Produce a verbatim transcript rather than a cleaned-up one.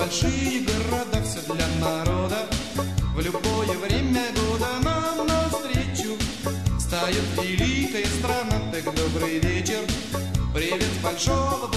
большие города, все для народа. В любое время года нам навстречу встает великая страна. Так добрый вечер, привет с большого